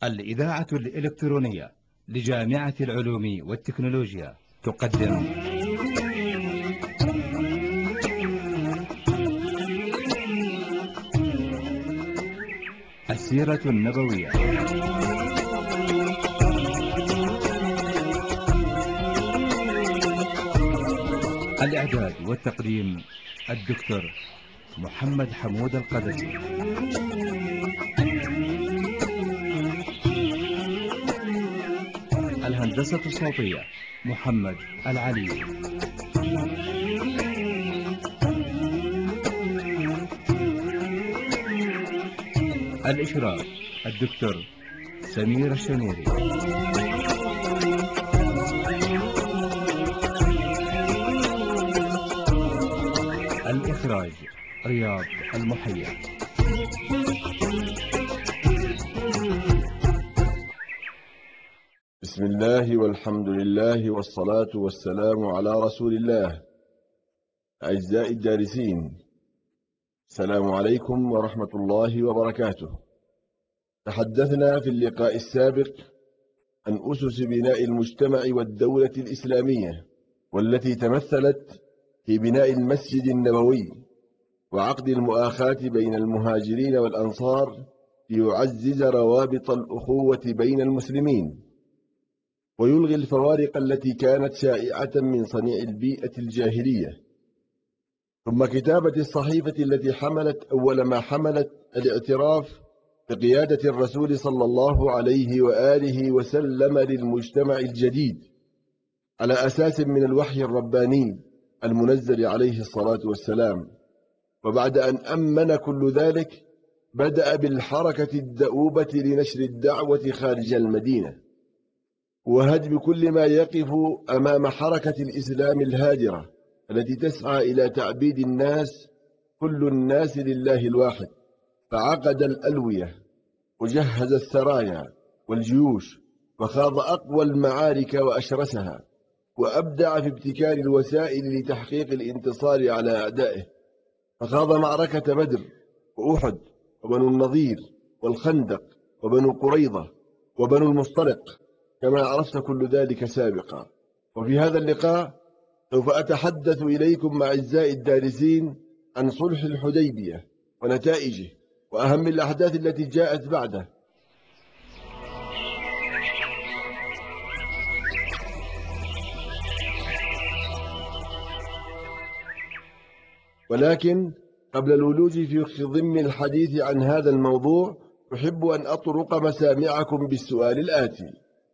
الإذاعة الإلكترونية لجامعة العلوم والتكنولوجيا تقدم السيرة النبوية. الإعداد والتقديم الدكتور محمد حمود القدسي. الهندسة الصوتية محمد العلي. الإشراف الدكتور سمير الشميري. الإخراج رياض المحيا. بسم الله والحمد لله والصلاة والسلام على رسول الله. أعزائي الدارسين، السلام عليكم ورحمة الله وبركاته. تحدثنا في اللقاء السابق عن أسس بناء المجتمع والدولة الإسلامية، والتي تمثلت في بناء المسجد النبوي وعقد المؤاخاة بين المهاجرين والأنصار ليعزز روابط الأخوة بين المسلمين ويلغي الفوارق التي كانت شائعة من صنيع البيئة الجاهلية. ثم كتابة الصحيفة التي حملت أول ما حملت الاعتراف بقيادة الرسول صلى الله عليه وآله وسلم للمجتمع الجديد على أساس من الوحي الرباني المنزل عليه الصلاة والسلام. وبعد أن أمن كل ذلك بدأ بالحركة الدؤوبة لنشر الدعوة خارج المدينة وهدم كل ما يقف أمام حركة الإسلام الهادرة التي تسعى إلى تعبيد الناس كل الناس لله الواحد. فعقد الألوية وجهز السرايا والجيوش وخاض أقوى المعارك وأشرسها، وأبدع في ابتكار الوسائل لتحقيق الانتصار على أعدائه. فخاض معركة بدر وأحد وبنو النضير والخندق وبنو قريظة وبنو المصطلق كما عرفت كل ذلك سابقا. وفي هذا اللقاء سوف أتحدث إليكم أعزائي الدارسين عن صلح الحديبية ونتائجه وأهم الأحداث التي جاءت بعده. ولكن قبل الولوج في ضمن الحديث عن هذا الموضوع أحب أن أطرق مسامعكم بالسؤال الآتي: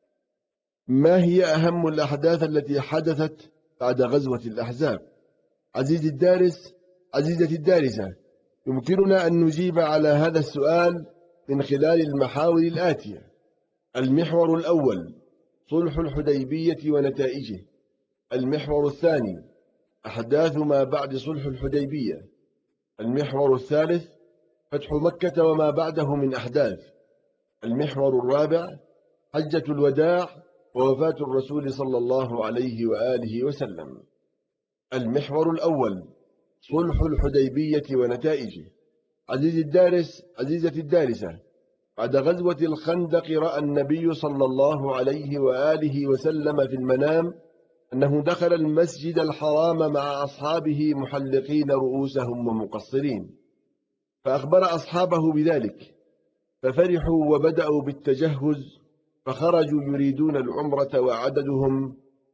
ما هي أهم الأحداث التي حدثت بعد غزوة الأحزاب؟ عزيزي الدارس، عزيزتي الدارسة، يمكننا أن نجيب على هذا السؤال من خلال المحاور الآتية. المحور الأول: صلح الحديبية ونتائجه. المحور الثاني: أحداث ما بعد صلح الحديبية. المحور الثالث: فتح مكة وما بعده من أحداث. المحور الرابع: حجة الوداع ووفاة الرسول صلى الله عليه وآله وسلم. المحور الأول: صلح الحديبية ونتائجه. عزيزي الدارس، عزيزتي الدارسة، بعد غزوة الخندق رأى النبي صلى الله عليه وآله وسلم في المنام أنه دخل المسجد الحرام مع أصحابه محلقين رؤوسهم ومقصرين، فأخبر أصحابه بذلك ففرحوا وبدأوا بالتجهز، فخرجوا يريدون العمرة وعددهم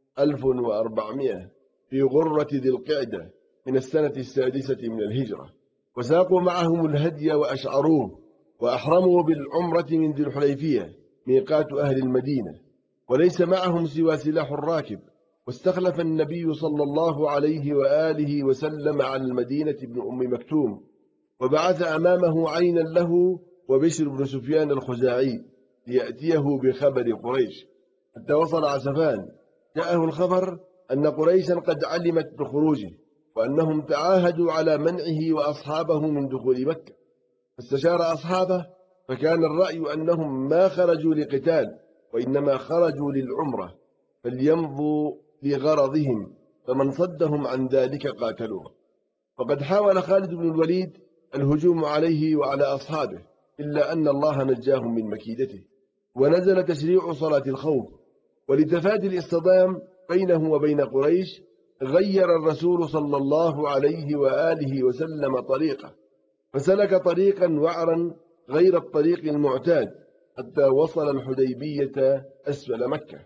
1400 في غرة ذي القعدة من السنة السادسة من الهجرة، وساقوا معهم الهدي وأشعروه، وأحرموا بالعمرة من ذي الحليفية ميقات أهل المدينة، وليس معهم سوى سلاح الراكب. واستخلف النبي صلى الله عليه وآله وسلم على المدينة ابن أم مكتوم، وبعث أمامه عينا له وبشر بن سفيان الخزاعي ليأتيه بخبر قريش. حتى وصل عسفان جاءه الخبر أن قريشا قد علمت بخروجه، وأنهم تعاهدوا على منعه وأصحابه من دخول مكة. فاستشار أصحابه، فكان الرأي أنهم ما خرجوا لقتال وإنما خرجوا للعمرة، فليمضوا لغرضهم، فمن صدهم عن ذلك قاتلوه. وقد حاول خالد بن الوليد الهجوم عليه وعلى أصحابه، إلا أن الله نجاهم من مكيدته. ونزل تشريع صلاة الخوف. ولتفادي الاصطدام بينه وبين قريش غير الرسول صلى الله عليه وآله وسلم طريقه، فسلك طريقا وعرا غير الطريق المعتاد حتى وصل الحديبية أسفل مكة.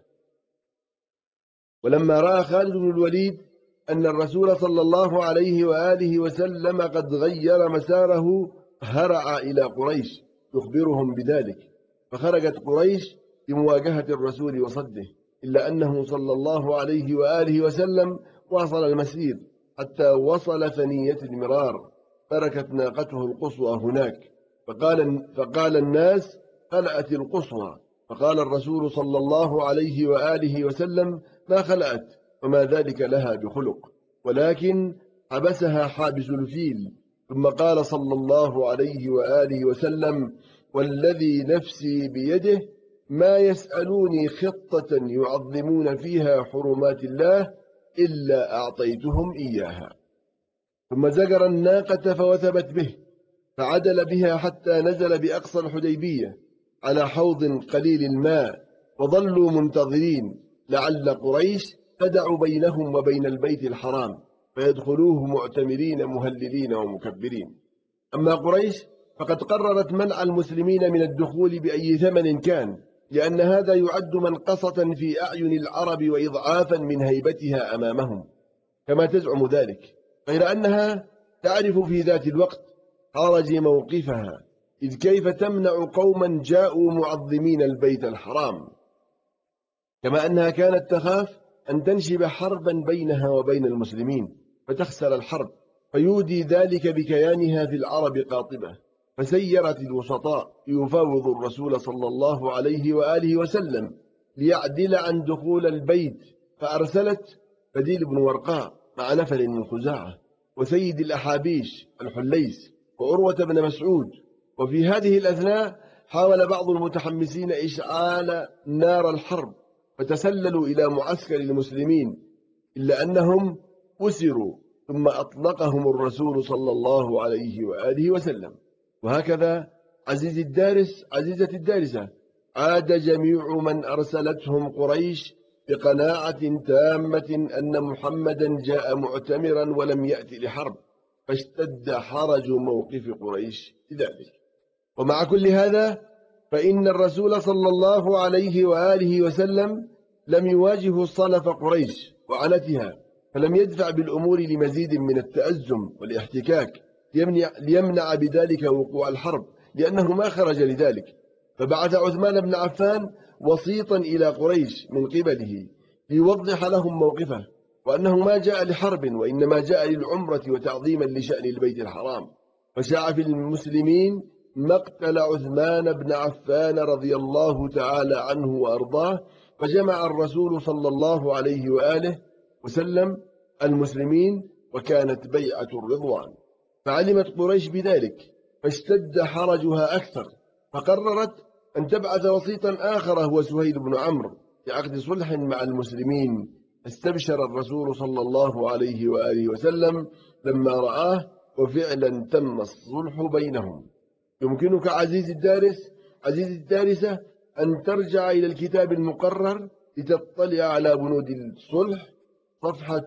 ولما رأى خالد بن الوليد أن الرسول صلى الله عليه وآله وسلم قد غير مساره هرع إلى قريش يخبرهم بذلك، فخرجت قريش لمواجهة الرسول وصده، إلا أنه صلى الله عليه وآله وسلم واصل المسير حتى وصل ثنية المرار، تركت ناقته القصوى هناك، فقال الناس خلأت القصوى، فقال الرسول صلى الله عليه وآله وسلم ما خلأت وما ذلك لها بخلق، ولكن حبسها حابس الفيل. ثم قال صلى الله عليه وآله وسلم والذي نفسي بيده ما يسألوني خطة يعظمون فيها حرمات الله إلا أعطيتهم إياها. ثم زجر الناقة فوثبت به، فعدل بها حتى نزل بأقصى الحديبية على حوض قليل الماء، وظلوا منتظرين لعل قريش تدع بينهم وبين البيت الحرام فيدخلوه معتمرين مهللين ومكبرين. أما قريش فقد قررت منع المسلمين من الدخول بأي ثمن كان، لأن هذا يعد منقصة في أعين العرب وإضعافا من هيبتها أمامهم كما تزعم ذلك، غير أنها تعرف في ذات الوقت حرج موقفها، إذ كيف تمنع قوما جاءوا معظمين البيت الحرام، كما أنها كانت تخاف أن تنشب حربا بينها وبين المسلمين فتخسر الحرب، فيودي ذلك بكيانها في العرب قاطبة، فسيرت الوسطاء يفاوض الرسول صلى الله عليه وآله وسلم ليعدل عن دخول البيت، فأرسلت بديل بن ورقاء مع نفر من خزاعة وسيد الأحابيش الحليس وعروة بن مسعود. وفي هذه الأثناء حاول بعض المتحمسين إشعال نار الحرب فتسللوا إلى معسكر المسلمين، إلا أنهم أسروا ثم أطلقهم الرسول صلى الله عليه وآله وسلم. وهكذا عزيزة الدارسة عاد جميع من أرسلتهم قريش بقناعة تامة أن محمدا جاء معتمرا ولم يأتي لحرب، فاشتد حرج موقف قريش لذلك. ومع كل هذا فإن الرسول صلى الله عليه وآله وسلم لم يواجه صلف قريش وعنتها، فلم يدفع بالأمور لمزيد من التأزم والاحتكاك ليمنع بذلك وقوع الحرب، لأنه ما خرج لذلك، فبعث عثمان بن عفان وسيطا إلى قريش من قبله ليوضح لهم موقفه، وأنه ما جاء لحرب وإنما جاء للعمرة وتعظيما لشأن البيت الحرام. فشاع في المسلمين مقتل عثمان بن عفان رضي الله تعالى عنه وأرضاه، فجمع الرسول صلى الله عليه وآله وسلم المسلمين، وكانت بيعة الرضوان. فعلمت قريش بذلك فاشتد حرجها أكثر، فقررت أن تبعث وسيطا آخر هو سهيل بن عمرو لعقد صلح مع المسلمين. استبشر الرسول صلى الله عليه وآله وسلم لما رآه، وفعلا تم الصلح بينهم. يمكنك عزيزي الدارسة أن ترجع إلى الكتاب المقرر لتطلع على بنود الصلح صفحة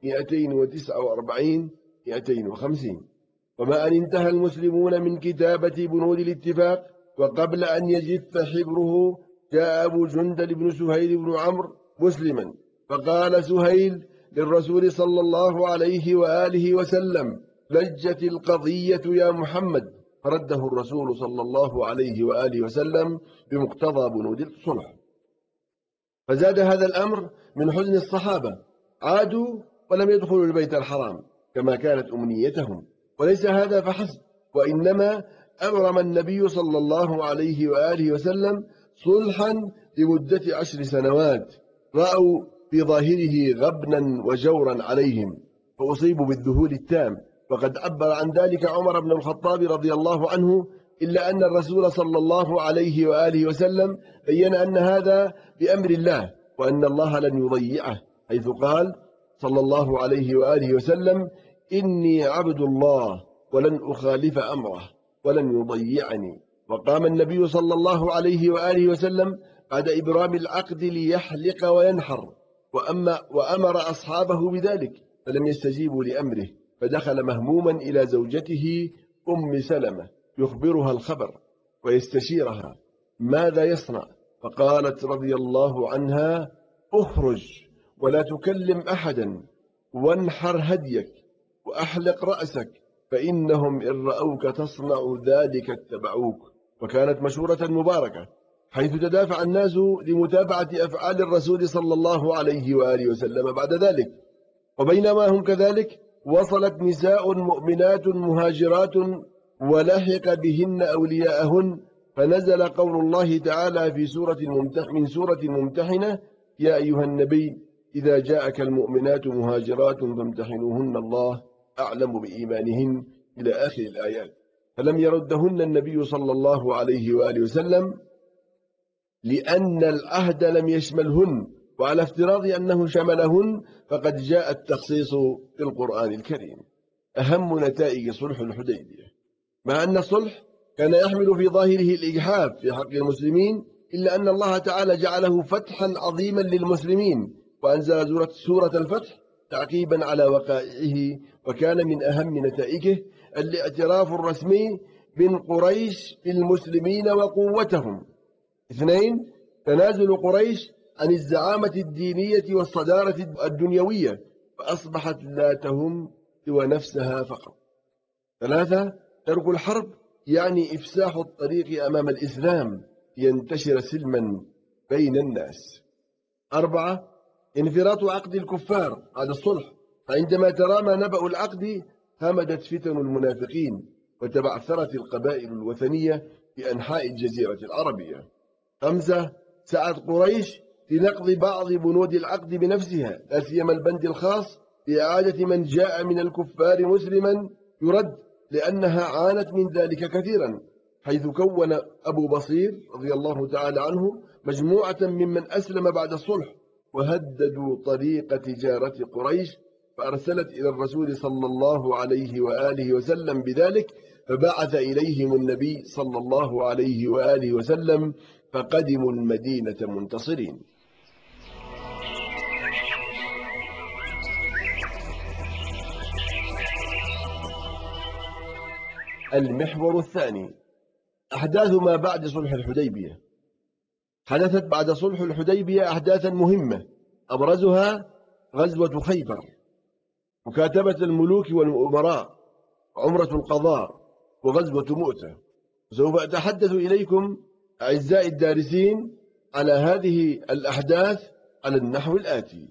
249-250. وما أن انتهى المسلمون من كتابة بنود الاتفاق وقبل أن يجف حبره جاء أبو جندل بن سهيل بن عمرو مسلما، فقال سهيل للرسول صلى الله عليه وآله وسلم لجت القضية يا محمد، فرده الرسول صلى الله عليه وآله وسلم بمقتضى بنود الصلح. فزاد هذا الأمر من حزن الصحابة، عادوا ولم يدخلوا البيت الحرام كما كانت أمنيتهم. وليس هذا فحسب، وإنما أبرم النبي صلى الله عليه وآله وسلم صلحا لمدة 10 سنوات رأوا في ظاهره غبنا وجورا عليهم، فأصيبوا بالذهول التام، وقد عبر عن ذلك عمر بن الخطاب رضي الله عنه، إلا أن الرسول صلى الله عليه وآله وسلم بين أن هذا بأمر الله، وأن الله لن يضيعه، حيث قال صلى الله عليه وآله وسلم إني عبد الله ولن أخالف أمره ولن يضيعني. وقام النبي صلى الله عليه وآله وسلم بعد إبرام العقد ليحلق وينحر، وأمر أصحابه بذلك فلم يستجيبوا لأمره، فدخل مهموما إلى زوجته أم سلمة يخبرها الخبر ويستشيرها ماذا يصنع، فقالت رضي الله عنها: اخرج ولا تكلم أحدا، وانحر هديك وأحلق رأسك، فإنهم إن رأوك تصنع ذلك اتبعوك. وكانت مشورة مباركة، حيث تدافع الناس لمتابعة أفعال الرسول صلى الله عليه وآله وسلم بعد ذلك. وبينما هم كذلك وصلت نساء مؤمنات مهاجرات ولحق بهن أولياءهن، فنزل قول الله تعالى في من سورة الممتحنة: يا أيها النبي إذا جاءك المؤمنات مهاجرات فامتحنوهن الله أعلم بإيمانهن، إلى آخر الآيات. فلم يردهن النبي صلى الله عليه وآله وسلم لأن العهد لم يشملهن، وعلى افتراض أنه شملهن فقد جاء التخصيص في القرآن الكريم. أهم نتائج صلح الحديبية: مع أن الصلح كان يحمل في ظاهره الإجحاف في حق المسلمين، إلا أن الله تعالى جعله فتحا عظيما للمسلمين، وأنزل سورة الفتح تعقيبا على وقائعه. وكان من أهم نتائجه الاعتراف الرسمي من قريش بالمسلمين وقوتهم. 2. تنازل قريش عن الزعامة الدينية والصدارة الدنيوية، فأصبحت لا تهم سوى نفسها فقط. 3. ترك الحرب يعني إفساح الطريق أمام الإسلام لينتشر سلما بين الناس. 4. انفراط عقد الكفار بعد الصلح، فعندما ترامى نبأ العقد همدت فتن المنافقين، وتبعثرت القبائل الوثنية في أنحاء الجزيرة العربية. 5. سعت قريش لنقض بعض بنود العقد بنفسها، لا سيما البند الخاص بإعادة من جاء من الكفار مسلما يرد، لأنها عانت من ذلك كثيرا، حيث كون أبو بصير رضي الله تعالى عنه مجموعة ممن أسلم بعد الصلح، وهددوا طريق تجارة قريش، فأرسلت إلى الرسول صلى الله عليه وآله وسلم بذلك، فبعث إليهم النبي صلى الله عليه وآله وسلم، فقدموا المدينة منتصرين. المحور الثاني: أحداث ما بعد صلح الحديبية. حدثت بعد صلح الحديبية أحداثا مهمة، أبرزها غزوة خيبر، مكاتبة الملوك والأمراء، عمرة القضاء، وغزوة مؤتة. سوف أتحدث إليكم أعزائي الدارسين على هذه الأحداث على النحو الآتي.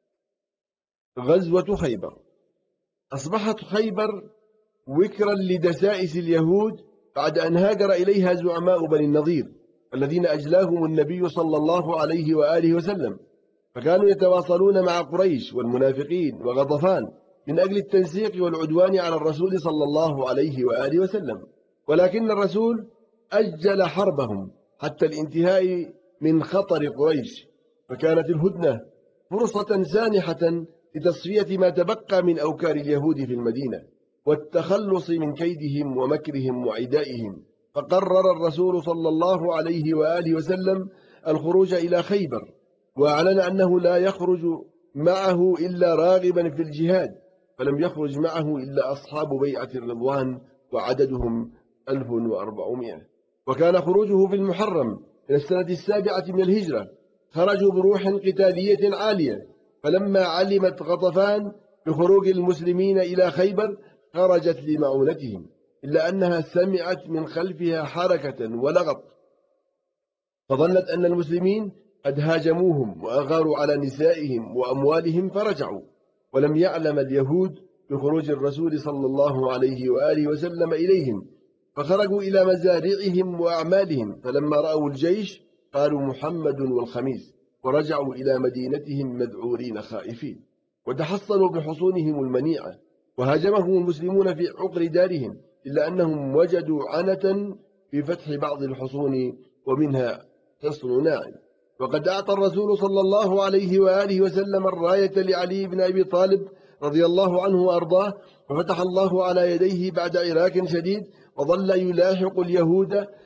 غزوة خيبر: أصبحت خيبر وكرا لدسائس اليهود بعد أن هاجر إليها زعماء بني النضير الذين أجلاهم النبي صلى الله عليه وآله وسلم، فكانوا يتواصلون مع قريش والمنافقين وغطفان من أجل التنسيق والعدوان على الرسول صلى الله عليه وآله وسلم، ولكن الرسول أجل حربهم حتى الانتهاء من خطر قريش، فكانت الهدنة فرصة سانحة لتصفية ما تبقى من أوكار اليهود في المدينة والتخلص من كيدهم ومكرهم وعدائهم. فقرر الرسول صلى الله عليه وآله وسلم الخروج إلى خيبر، وأعلن أنه لا يخرج معه إلا راغبا في الجهاد، فلم يخرج معه إلا أصحاب بيعة الرضوان وعددهم 1400. وكان خروجه في المحرم من السنة 7 من الهجرة. خرجوا بروح قتالية عالية، فلما علمت غطفان بخروج المسلمين إلى خيبر خرجت لمعونتهم، إلا أنها سمعت من خلفها حركة ولغط، فظنت أن المسلمين قد هاجموهم وأغاروا على نسائهم وأموالهم فرجعوا، ولم يعلم اليهود بخروج الرسول صلى الله عليه وآله وسلم إليهم، فخرجوا إلى مزارعهم وأعمالهم، فلما رأوا الجيش قالوا محمد والخميس، ورجعوا إلى مدينتهم مذعورين خائفين، وتحصنوا بحصونهم المنيعة، وهاجمهم المسلمون في عقر دارهم، إلا أنهم وجدوا عنة في فتح بعض الحصون ومنها حصن ناعم. وقد أعطى الرسول صلى الله عليه وآله وسلم الراية لعلي بن أبي طالب رضي الله عنه وأرضاه، وفتح الله على يديه بعد عراك شديد، وظل يلاحق اليهود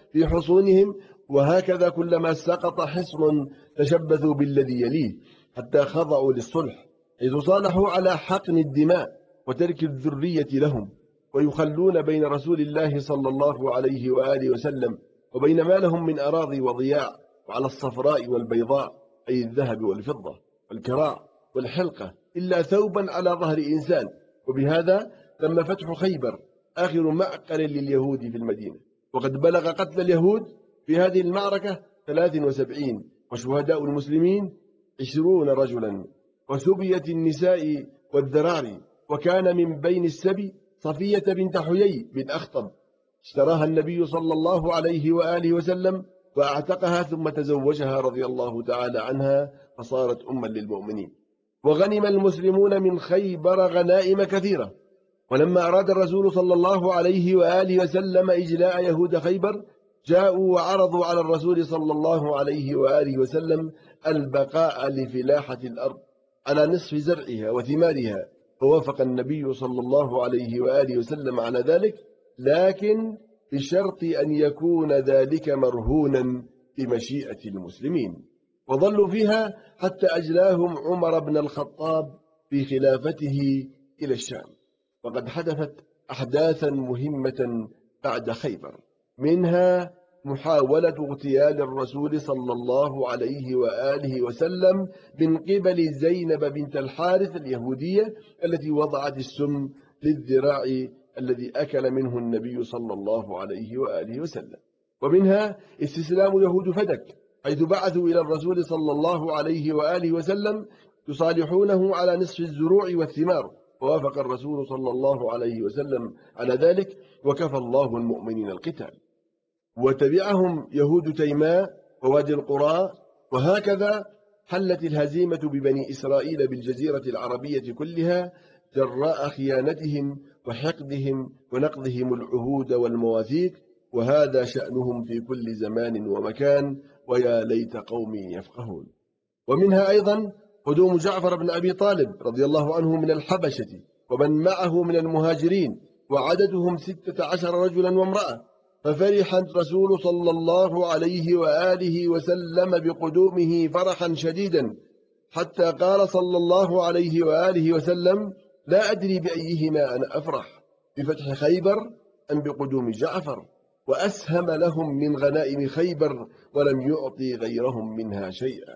في حصونهم، وهكذا كلما سقط حصن تشبثوا بالذي يليه حتى خضعوا للصلح، حيث صالحوا على حقن الدماء وترك الذرية لهم، ويخلون بين رسول الله صلى الله عليه وآله وسلم وبين ما لهم من أراضي وضياع، وعلى الصفراء والبيضاء أي الذهب والفضة والكراع والحلقة إلا ثوبا على ظهر إنسان. وبهذا تم فتح خيبر آخر معقل لليهود في المدينة، وقد بلغ قتل اليهود في هذه المعركة 73، وشهداء المسلمين 20 رجلا، وسبيت النساء والذراري. وكان من بين السبي صفية بنت حيي بن أخطب، اشتراها النبي صلى الله عليه وآله وسلم وأعتقها ثم تزوجها رضي الله تعالى عنها فصارت أما للمؤمنين. وغنم المسلمون من خيبر غنائم كثيرة. ولما أراد الرسول صلى الله عليه وآله وسلم إجلاء يهود خيبر جاءوا وعرضوا على الرسول صلى الله عليه وآله وسلم البقاء لفلاحة الأرض على نصف زرعها وثمارها، فوافق النبي صلى الله عليه وآله وسلم على ذلك، لكن بشرط أن يكون ذلك مرهونا بمشيئة المسلمين. وظلوا فيها حتى أجلاهم عمر بن الخطاب في خلافته إلى الشام. وقد حدثت أحداثا مهمة بعد خيبر، منها محاولة اغتيال الرسول صلى الله عليه وآله وسلم من قبل زينب بنت الحارث اليهودية التي وضعت السم للذراع الذي أكل منه النبي صلى الله عليه وآله وسلم. ومنها استسلام يهود فدك، حيث بعثوا إلى الرسول صلى الله عليه وآله وسلم يصالحونه على نصف الزروع والثمار، ووافق الرسول صلى الله عليه وسلم على ذلك، وكفى الله المؤمنين القتال. وتبعهم يهود تيماء ووادي القرى. وهكذا حلت الهزيمة ببني إسرائيل بالجزيرة العربية كلها جراء خيانتهم وحقدهم ونقضهم العهود والمواثيق، وهذا شأنهم في كل زمان ومكان، ويا ليت قومي يفقهون. ومنها أيضا قدوم جعفر بن أبي طالب رضي الله عنه من الحبشة ومن معه من المهاجرين، وعددهم 16 رجلا وامرأة، ففرح الرسول صلى الله عليه وآله وسلم بقدومه فرحا شديدا، حتى قال صلى الله عليه وآله وسلم: لا أدري بأيهما أنا أفرح، بفتح خيبر أم بقدوم جعفر، وأسهم لهم من غنائم خيبر ولم يعطي غيرهم منها شيئا.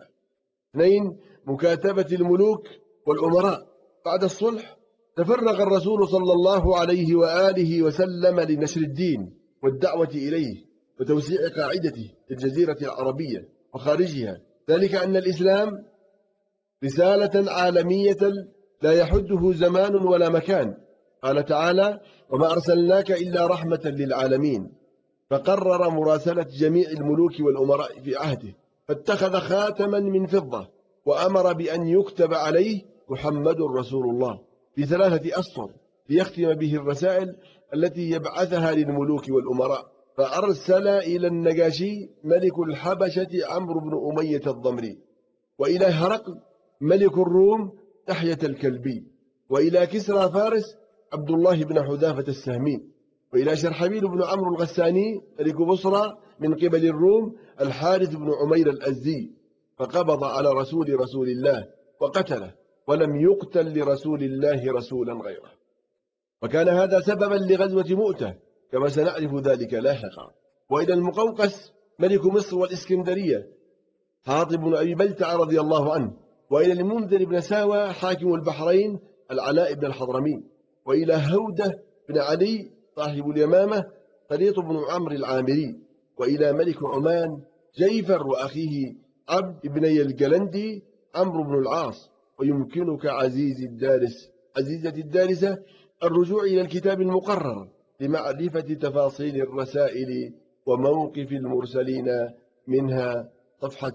2. مكاتبة الملوك والأمراء. بعد الصلح تفرغ الرسول صلى الله عليه وآله وسلم لنشر الدين والدعوة إليه وتوسيع قاعدته في الجزيرة العربية وخارجها، ذلك أن الإسلام رسالة عالمية لا يحده زمان ولا مكان. قال تعالى: وما أرسلناك إلا رحمة للعالمين. فقرر مراسلة جميع الملوك والأمراء في عهده، فاتخذ خاتما من فضة وأمر بأن يكتب عليه محمد رسول الله في 3 أسطر ليختم به الرسائل التي يبعثها للملوك والأمراء. فأرسل إلى النجاشي ملك الحبشة عمرو بن أمية الضمري، وإلى هرقل ملك الروم تحية الكلبي، وإلى كسرى فارس عبد الله بن حذافة السهمي، وإلى شرحبيل بن عمرو الغساني ملك بصرى من قبل الروم الحارث بن عمير الأزدي، فقبض على رسول الله وقتله، ولم يقتل لرسول الله رسولا غيره. وكان هذا سببا لغزوة مؤتة كما سنعرف ذلك لاحقا. وإلى المقوقس ملك مصر والإسكندرية حاطب بن أبي بلتع رضي الله عنه، وإلى المنذر بن ساوى حاكم البحرين العلاء بن الحضرمي، وإلى هودة بن علي صاحب اليمامة خليط بن عمرو العامري، وإلى ملك عمان جيفر وأخيه عبد بني الجلندي عمرو بن العاص. ويمكنك عزيزة الدارسة الرجوع إلى الكتاب المقرر لمعرفة تفاصيل الرسائل وموقف المرسلين منها، صفحة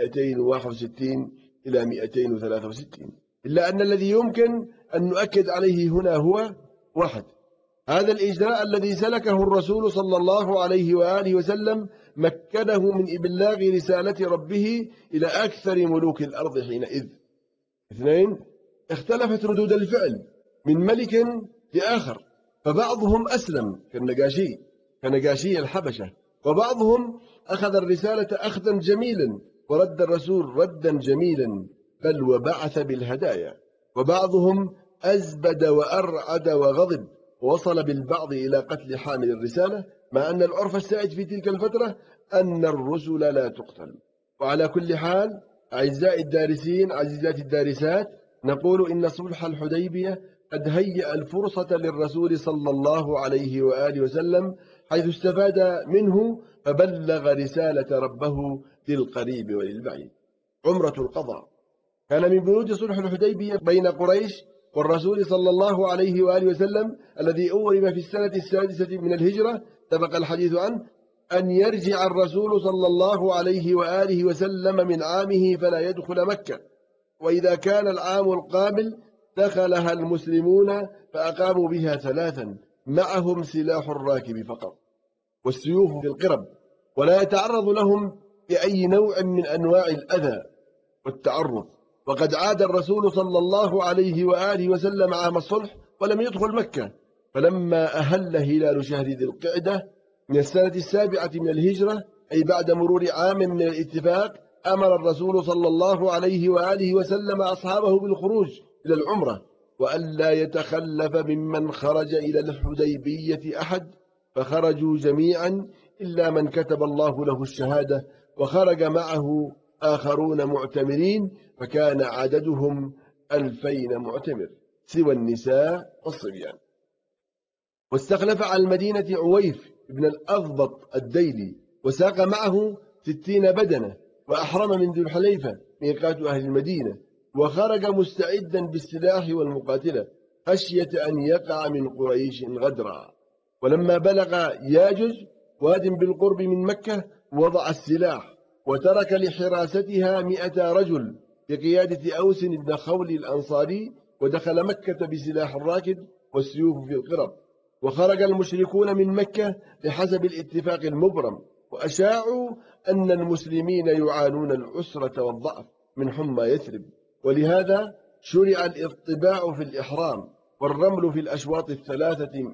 261 إلى 263. إلا أن الذي يمكن أن نؤكد عليه هنا هو: 1. هذا الإجراء الذي سلكه الرسول صلى الله عليه وآله وسلم مكنه من إبلاغ رسالة ربه إلى أكثر ملوك الأرض حينئذ. 2. اختلفت ردود الفعل من ملك لآخر، فبعضهم أسلم كنجاشي الحبشة، وبعضهم أخذ الرسالة أخذا جميلا ورد الرسول ردا جميلا، بل وبعث بالهدايا. وبعضهم أزبد وأرعد وغضب، ووصل بالبعض إلى قتل حامل الرسالة، مع أن العرف السائد في تلك الفترة أن الرسل لا تقتل. وعلى كل حال، أعزائي الدارسين، عزيزاتي الدارسات، نقول إن صلح الحديبية قد هيأ الفرصة للرسول صلى الله عليه وآله وسلم، حيث استفاد منه فبلغ رسالة ربه للقريب وللبعيد. عمرة القضاء كان من بنود صلح الحديبية بين قريش والرسول صلى الله عليه وآله وسلم، الذي أورم في السنة السادسة من الهجرة، سبق الحديث عنه، أن يرجع الرسول صلى الله عليه وآله وسلم من عامه فلا يدخل مكة، وإذا كان العام القابل دخلها المسلمون فأقاموا بها 3 معهم سلاح الراكب فقط والسيوف في القرب، ولا يتعرض لهم بأي نوع من أنواع الأذى والتعرض. وقد عاد الرسول صلى الله عليه وآله وسلم عام الصلح ولم يدخل مكة، فلما أهل هلال شهر ذي القعدة من السنة السابعة من الهجرة، أي بعد مرور عام من الاتفاق، أمر الرسول صلى الله عليه وآله وسلم أصحابه بالخروج إلى العمرة، وألا يتخلف ممن خرج إلى الحديبية أحد، فخرجوا جميعا إلا من كتب الله له الشهادة، وخرج معه آخرون معتمرين، فكان عددهم 2000 معتمر سوى النساء والصبيان. واستخلف على المدينة عويف بن الأضبط الديلي، وساق معه 60 بدنة، وأحرم من ذو الحليفة ميقات أهل المدينة، وخرج مستعدا بالسلاح والمقاتلة خشية أن يقع من قريش غدرا. ولما بلغ ياجز واد بالقرب من مكة وضع السلاح، وترك لحراستها 100 رجل بقيادة أوس بن خول الأنصاري، ودخل مكة بسلاح الراكب والسيوف في القرب. وخرج المشركون من مكة بحسب الاتفاق المبرم، وأشاعوا أن المسلمين يعانون العسرة والضعف من حمى يثرب، ولهذا شرع الاطباع في الإحرام والرمل في الأشواط ال3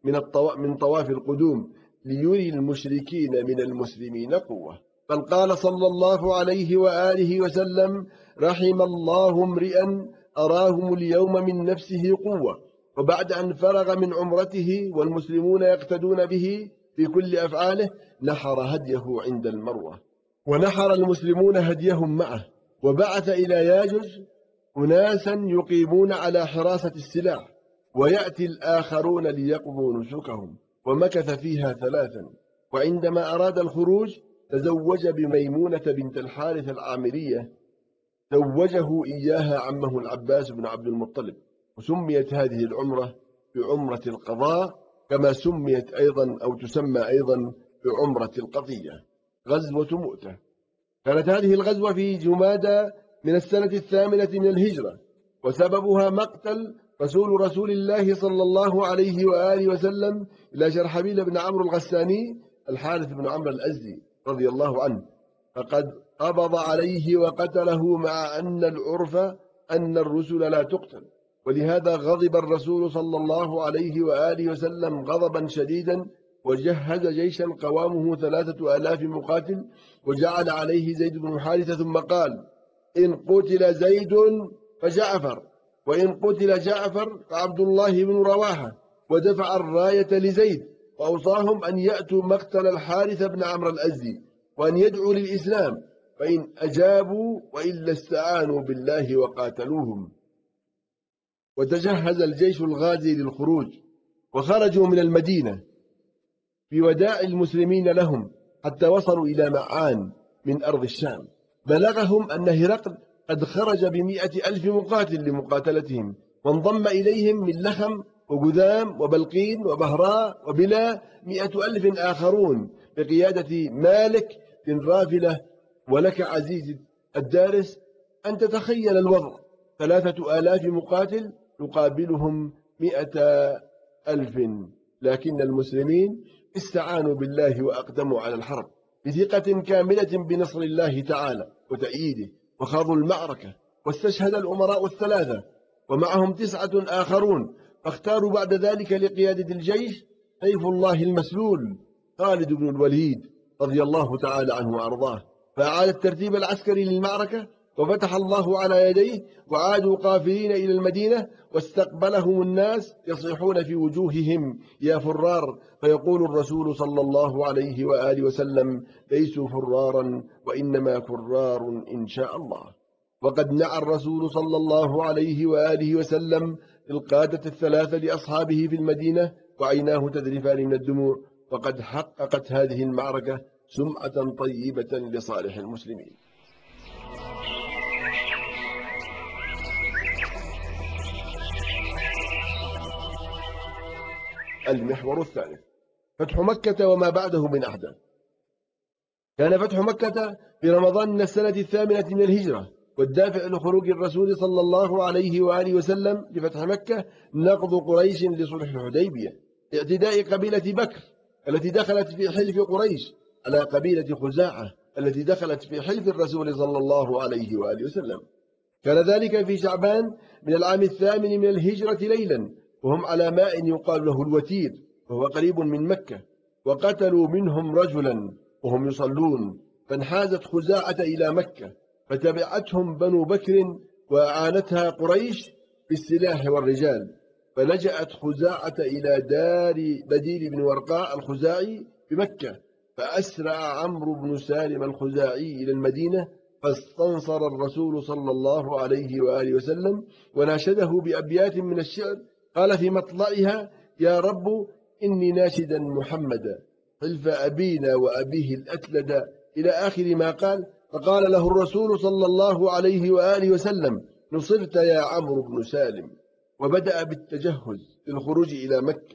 من طواف القدوم، ليري المشركين من المسلمين قوة. بل قال صلى الله عليه وآله وسلم: رحم الله امرئا أراهم اليوم من نفسه قوة، وبعد أن فرغ من عمرته والمسلمون يقتدون به في كل أفعاله نحر هديه عند المروة، ونحر المسلمون هديهم معه، وبعث إلى ياجج أناسا يقيمون على حراسة السلاح، ويأتي الآخرون ليقضوا نسكهم، ومكث فيها 3. وعندما أراد الخروج تزوج بميمونة بنت الحارث العامرية، زوجه إياها عمه العباس بن عبد المطلب، وسميت هذه العمرة بعمرة القضاء، كما سميت أيضا أو تسمى أيضا بعمرة القضية. غزوة مؤتة كانت هذه الغزوة في جمادى من السنة 8 من الهجرة، وسببها مقتل رسول الله صلى الله عليه وآله وسلم إلى شرحبيل بن عمرو الغساني الحارث بن عمرو الأزدي رضي الله عنه، فقد قبض عليه وقتله، مع أن العرف أن الرسل لا تقتل. ولهذا غضب الرسول صلى الله عليه وآله وسلم غضبا شديدا، وجهز جيشا قوامه 3000 مقاتل، وجعل عليه زيد بن حارثة، ثم قال: إن قتل زيد فجعفر، وإن قتل جعفر فعبد الله بن رواحة، ودفع الراية لزيد، وأوصاهم أن يأتوا مقتل الحارث بن عمرو الأزدي، وأن يدعوا للإسلام، فإن أجابوا وإلا استعانوا بالله وقاتلوهم. وتجهز الجيش الغازي للخروج، وخرجوا من المدينة في وداع المسلمين لهم حتى وصلوا إلى معان من أرض الشام. بلغهم أن هرقل قد خرج ب100,000 مقاتل لمقاتلتهم، وانضم إليهم من لخم وجذام وبلقين وبهراء وبلا 100,000 آخرون بقيادة مالك بن رافلة. ولك عزيزي الدارس أن تتخيل الوضع: 3000 مقاتل يقابلهم 100,000، لكن المسلمين استعانوا بالله وأقدموا على الحرب بثقة كاملة بنصر الله تعالى وتأييده، وخاضوا المعركة، واستشهد الأمراء 3 ومعهم 9 آخرون، فاختاروا بعد ذلك لقيادة الجيش سيف الله المسلول خالد بن الوليد رضي الله تعالى عنه وأرضاه، فأعاد الترتيب العسكري للمعركة، وفتح الله على يديه، وعادوا قافلين إلى المدينة، واستقبلهم الناس يصيحون في وجوههم يا فرار، فيقول الرسول صلى الله عليه وآله وسلم: ليسوا فرارا وإنما فرار إن شاء الله. وقد نعى الرسول صلى الله عليه وآله وسلم القادة الثلاثة لأصحابه في المدينة وعيناه تذرفان من الدموع، وقد حققت هذه المعركة سمعة طيبة لصالح المسلمين. المحور الثالث: فتح مكة وما بعده من أحداث. كان فتح مكة في رمضان من السنة 8 من الهجرة، والدافع لخروج الرسول صلى الله عليه وآله وسلم لفتح مكة نقض قريش لصلح الحديبية، اعتداء قبيلة بكر التي دخلت في حلف قريش على قبيلة خزاعة التي دخلت في حلف الرسول صلى الله عليه وآله وسلم. كان ذلك في شعبان من العام 8 من الهجرة ليلا، وهم على ماء يقال له الوتير، وهو قريب من مكة، وقتلوا منهم رجلا وهم يصلون، فانحازت خزاعة إلى مكة، فتبعتهم بنو بكر وأعانتها قريش بالسلاح والرجال، فلجأت خزاعة إلى دار بديل بن ورقاء الخزاعي بمكة، فأسرع عمرو بن سالم الخزاعي إلى المدينة، فاستنصر الرسول صلى الله عليه وآله وسلم، وناشده بأبيات من الشعر، قال في مطلعها: يا رب إني ناشدا محمدا حلف أبينا وأبيه الأتلد، إلى آخر ما قال. فقال له الرسول صلى الله عليه وآله وسلم: نصرت يا عمرو بن سالم. وبدأ بالتجهز للخروج إلى مكة،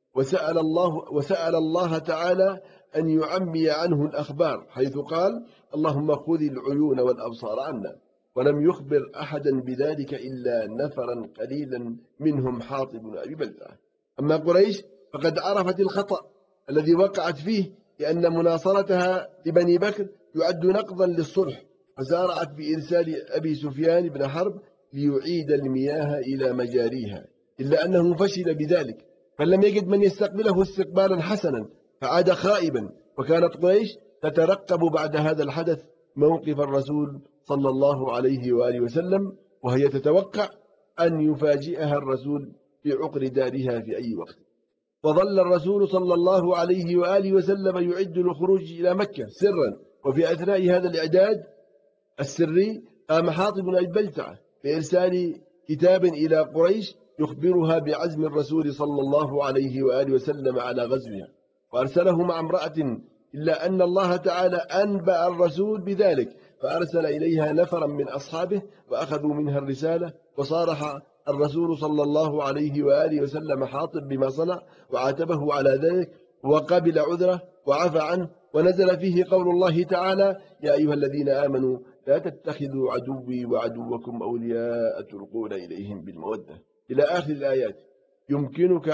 وسأل الله تعالى أن يعمي عنه الأخبار، حيث قال: اللهم خذ العيون والأبصار عنا. ولم يخبر أحدا بذلك إلا نفرا قليلا منهم حاطب بن أبي بلتعة. أما قريش فقد عرفت الخطأ الذي وقعت فيه، لأن مناصرتها لبني بكر يعد نقضا للصلح، فسارعت بإرسال أبي سفيان بن حرب ليعيد المياه إلى مجاريها، إلا أنه فشل بذلك، فلم يجد من يستقبله استقبالا حسنا، فعاد خائبا. وكانت قريش تترقب بعد هذا الحدث موقف الرسول صلى الله عليه وآله وسلم، وهي تتوقع أن يفاجئها الرسول في عقر دارها في أي وقت. وظل الرسول صلى الله عليه وآله وسلم يعد للخروج إلى مكة سرا، وفي أثناء هذا الإعداد السري قام حاطب بن أبي بلتعة بإرسال كتاب إلى قريش يخبرها بعزم الرسول صلى الله عليه وآله وسلم على غزوها، وأرسله مع امرأة، إلا أن الله تعالى أنبأ الرسول بذلك، فأرسل إليها نفرا من أصحابه وأخذوا منها الرسالة، وصارح الرسول صلى الله عليه وآله وسلم حاطب بما صنع، وعاتبه على ذلك، وقبل عذره وعفى عنه، ونزل فيه قول الله تعالى: يا أيها الذين آمنوا لا تتخذوا عدوي وعدوكم أولياء تلقون إليهم بالمودة، إلى آخر الآيات. يمكنك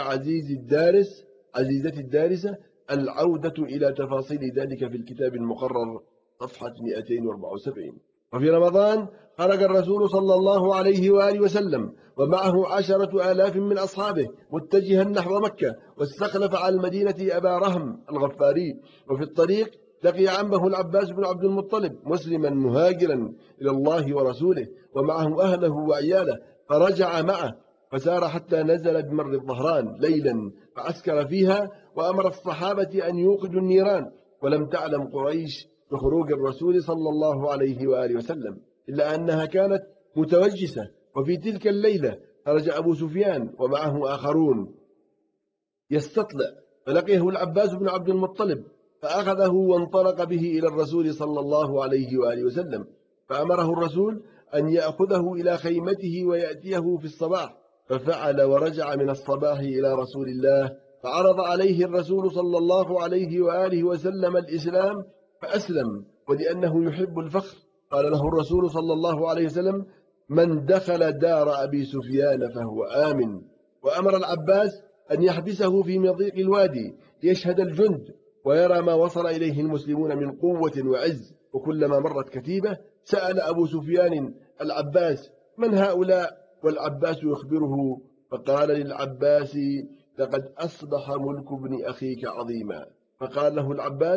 عزيزتي الدارسة العودة إلى تفاصيل ذلك في الكتاب المقرر صفحة 274. وفي رمضان خرج الرسول صلى الله عليه وآله وسلم ومعه 10,000 من أصحابه متجها نحو مكة، واستخلف على المدينة أبا رهم الغفاري، وفي الطريق لقي عمه العباس بن عبد المطلب مسلما مهاجرا إلى الله ورسوله، ومعه أهله وعياله، فرجع معه، فسار حتى نزل بمر الظهران ليلا فعسكر فيها، وأمر الصحابة أن يوقدوا النيران. ولم تعلم قريش بخروج الرسول صلى الله عليه وآله وسلم، إلا أنها كانت متوجسة. وفي تلك الليلة خرج أبو سفيان ومعه آخرون يستطلع، فلقيه العباس بن عبد المطلب، فأخذه وانطلق به إلى الرسول صلى الله عليه وآله وسلم، فأمره الرسول أن يأخذه إلى خيمته ويأتيه في الصباح، ففعل، ورجع من الصباح إلى رسول الله، فعرض عليه الرسول صلى الله عليه وآله وسلم الإسلام فأسلم. ولأنه يحب الفخر قال له الرسول صلى الله عليه وسلم: من دخل دار أبي سفيان فهو آمن. وأمر العباس أن يحبسه في مضيق الوادي ليشهد الجند ويرى ما وصل إليه المسلمون من قوة وعز. وكلما مرت كتيبة سأل أبو سفيان العباس: من هؤلاء؟ والعباس يخبره، فقال للعباس: لقد أصبح ملك ابن أخيك عظيما. فقال له العباس: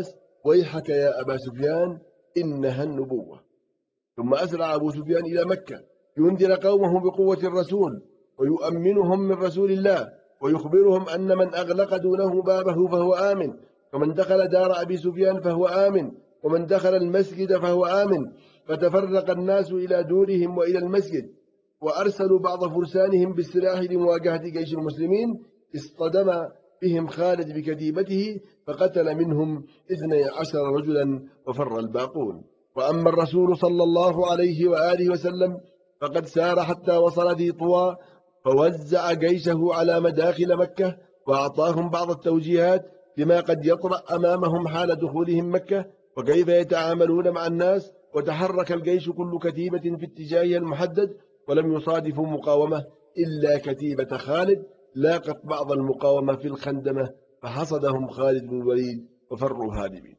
ويحك يا أبا سفيان إنها النبوة. ثم أسرع أبو سفيان إلى مكة ينذر قومه بقوة الرسول ويؤمنهم من رسول الله ويخبرهم أن من أغلق دونه بابه فهو آمن، ومن دخل دار أبي سفيان فهو آمن، ومن دخل المسجد فهو آمن. فتفرق الناس إلى دورهم وإلى المسجد، وأرسلوا بعض فرسانهم بالسلاح لمواجهة جيش المسلمين. اصطدم بهم خالد بكتيبته فقتل منهم 12 رجلا وفر الباقون. وأما الرسول صلى الله عليه وآله وسلم فقد سار حتى وصل ذي طوى، فوزع جيشه على مداخل مكة وأعطاهم بعض التوجيهات لما قد يطرأ أمامهم حال دخولهم مكة وكيف يتعاملون مع الناس. وتحرك الجيش كل كتيبة في اتجاهها المحدد، ولم يصادفوا مقاومة إلا كتيبة خالد لاقت بعض المقاومة في الخندمة فحصدهم خالد بن الوليد وفروا هاربين.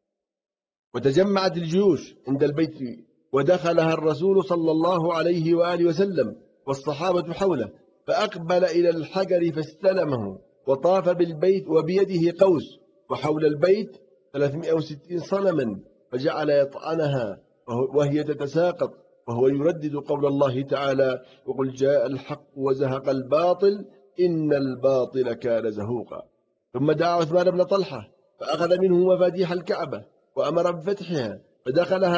وتجمعت الجيوش عند البيت ودخلها الرسول صلى الله عليه وآله وسلم والصحابة حوله، فأقبل إلى الحجر فاستلمه وطاف بالبيت وبيده قوس، وحول البيت 360 صنما، فجعل يطعنها وهي تتساقط وهو يردد قول الله تعالى: وقل جاء الحق وزهق الباطل إن الباطل كان زهوقا. ثم دعا عثمان بن طلحة فأخذ منه مفاتيح الكعبة وأمر بفتحها، فدخلها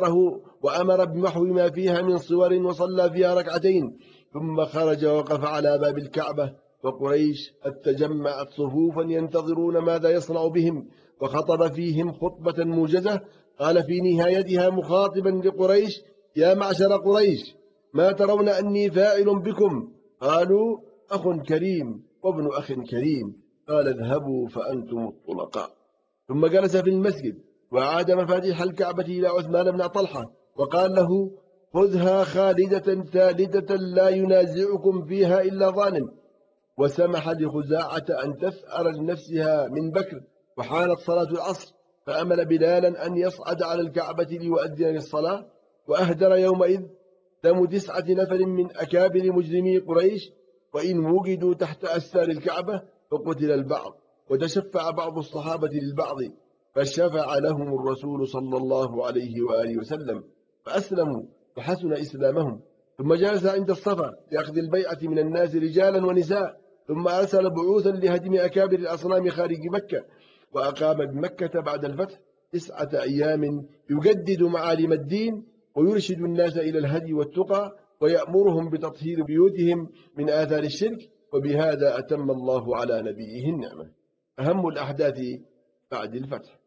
وأمر بمحو ما فيها من صور وصلى فيها ركعتين، ثم خرج ووقف على باب الكعبة. وقريش قد تجمعت صفوفا ينتظرون ماذا يصنع بهم، وخطب فيهم خطبة موجزة قال في نهايتها مخاطبا لقريش: يا معشر قريش، ما ترون أني فاعل بكم؟ قالوا: أخ كريم وابن أخ كريم. قال: اذهبوا فأنتم الطلقاء. ثم جلس في المسجد وأعاد مفاتيح الكعبة إلى عثمان بن طلحة وقال له: خذها خالدة ثالدة لا ينازعكم فيها إلا ظالم. وسمح لخزاعة أن تثأر لنفسها من بكر، وحانت صلاة العصر فأمل بلالا أن يصعد على الكعبة ليؤذن للصلاة. وأهدر يومئذ دم 9 نفر من أكابر مجرمي قريش، وإن وجدوا تحت أستار الكعبة فقتل البعض، وتشفع بعض الصحابة للبعض، فشفع لهم الرسول صلى الله عليه وآله وسلم فأسلموا فحسن إسلامهم. ثم جلس عند الصفا لأخذ البيعة من الناس رجالا ونساء، ثم أرسل بعوثا لهدم أكابر الأصنام خارج مكة، وأقام بمكة بعد الفتح 9 أيام يجدد معالم الدين ويرشد الناس إلى الهدي والتقى ويأمرهم بتطهير بيوتهم من آثار الشرك، وبهذا أتم الله على نبيه النعمة. أهم الأحداث بعد الفتح: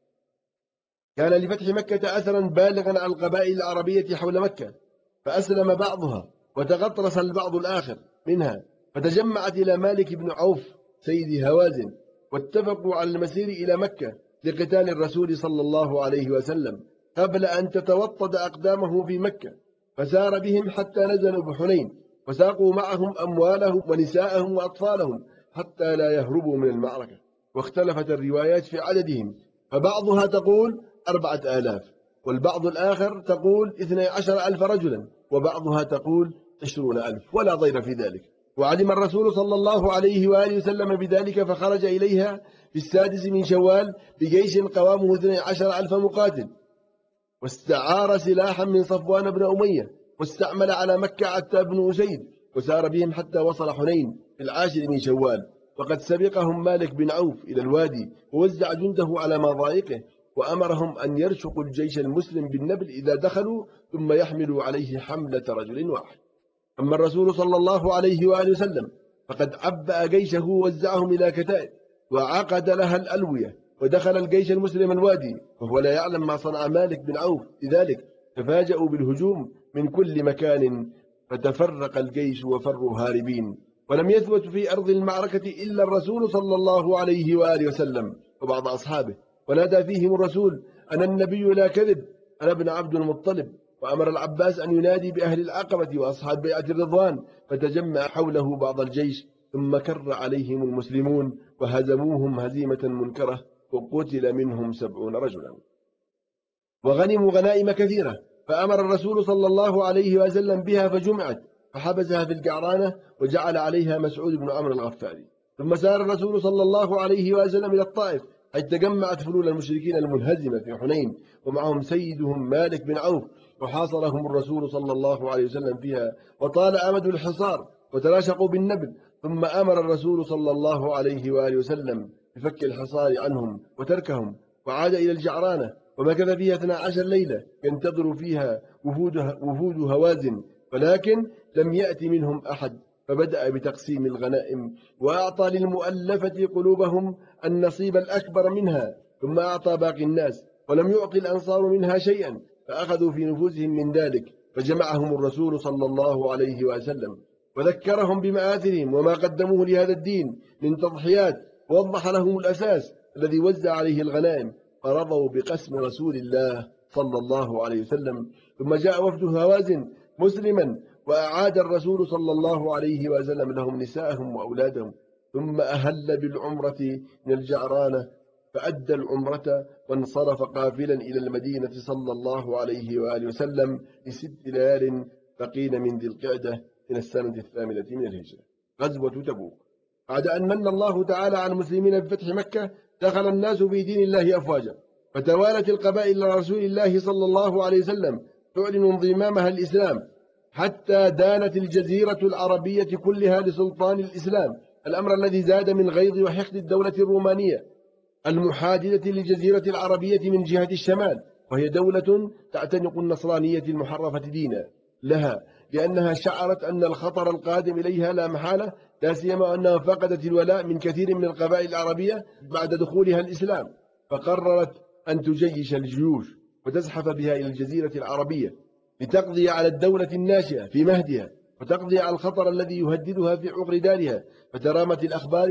كان لفتح مكة أثرا بالغا على القبائل العربية حول مكة، فأسلم بعضها وتغطرس البعض الآخر منها، فتجمعت إلى مالك بن عوف سيد هوازن، واتفقوا على المسير إلى مكة لقتال الرسول صلى الله عليه وسلم قبل أن تتوطد أقدامه في مكة. فسار بهم حتى نزلوا بحنين، وساقوا معهم أموالهم ونساءهم وأطفالهم حتى لا يهربوا من المعركة. واختلفت الروايات في عددهم، فبعضها تقول 4000، والبعض الآخر تقول 12,000 رجلا، وبعضها تقول 20,000، ولا ضير في ذلك. وعلم الرسول صلى الله عليه وآله وسلم بذلك فخرج إليها في 6 من شوال بجيش قوامه 12,000 مقاتل، واستعار سلاحا من صفوان بن أمية، واستعمل على مكة عتاب بن أسيد، وسار بهم حتى وصل حنين في 10 من شوال. وقد سبقهم مالك بن عوف إلى الوادي ووزع جنده على مضايقه، وأمرهم أن يرشقوا الجيش المسلم بالنبل إذا دخلوا، ثم يحملوا عليه حملة رجل واحد. أما الرسول صلى الله عليه وآله وسلم فقد عبأ جيشه ووزعهم إلى كتائب وعقد لها الألوية، ودخل الجيش المسلم الوادي وهو لا يعلم ما صنع مالك بن عوف. لذلك تفاجأوا بالهجوم من كل مكان، فتفرق الجيش وفروا هاربين، ولم يثبت في أرض المعركة إلا الرسول صلى الله عليه وآله وسلم وبعض أصحابه. ونادى فيهم الرسول: أنا النبي لا كذب، أنا ابن عبد المطلب. وأمر العباس أن ينادي بأهل العقبة وأصحاب بيعة الرضوان، فتجمع حوله بعض الجيش، ثم كر عليهم المسلمون وهزموهم هزيمة منكرة، وقتل منهم 70 رجلا، وغنموا غنائم كثيرة. فأمر الرسول صلى الله عليه وسلم بها فجمعت، فحبسها في الجعرانة وجعل عليها مسعود بن عمرو الغفاري. ثم سار الرسول صلى الله عليه وسلم إلى الطائف، حيث تجمعت فلول المشركين المنهزمة في حنين ومعهم سيدهم مالك بن عوف، وحاصرهم الرسول صلى الله عليه وسلم فيها، وطال أمد الحصار وتلاشقوا بالنبل. ثم أمر الرسول صلى الله عليه وآله وسلم بفك الحصار عنهم وتركهم، وعاد إلى الجعرانة ومكث فيها 12 ليلة ينتظر فيها وفود هوازن، ولكن لم يأت منهم أحد. فبدأ بتقسيم الغنائم وأعطى للمؤلفة قلوبهم النصيب الأكبر منها، ثم أعطى باقي الناس، ولم يعطي الأنصار منها شيئا، فأخذوا في نفوسهم من ذلك. فجمعهم الرسول صلى الله عليه وسلم وذكرهم بمآثرهم وما قدموه لهذا الدين من تضحيات، ووضح لهم الأساس الذي وزع عليه الغنائم، فرضوا بقسم رسول الله صلى الله عليه وسلم. ثم جاء وفد هوازن مسلما، وأعاد الرسول صلى الله عليه وسلم لهم نساءهم وأولادهم، ثم أهل بالعمرة من الجعرانة، فأدى العمرة وانصرف قافلا إلى المدينة صلى الله عليه وآله وسلم ل6 ليال بقين من ذي القعدة من السنة 8 من الهجرة. غزوة تبوك. بعد أن من الله تعالى على المسلمين بفتح مكة، دخل الناس في دين الله أفواجا، فتوالت القبائل لرسول الله صلى الله عليه وسلم تعلن انضمامها الإسلام، حتى دانت الجزيرة العربية كلها لسلطان الإسلام، الأمر الذي زاد من غيظ وحقد الدولة الرومانية المحاددة للجزيرة العربية من جهة الشمال، وهي دولة تعتنق النصرانية المحرفة دينا لها، لأنها شعرت أن الخطر القادم إليها لا محالة، لا سيما أنها فقدت الولاء من كثير من القبائل العربية بعد دخولها الإسلام، فقررت أن تجيش الجيوش وتزحف بها إلى الجزيرة العربية لتقضي على الدولة الناشئة في مهدها، وتقضي على الخطر الذي يهددها في عقر دارها. فترامت الأخبار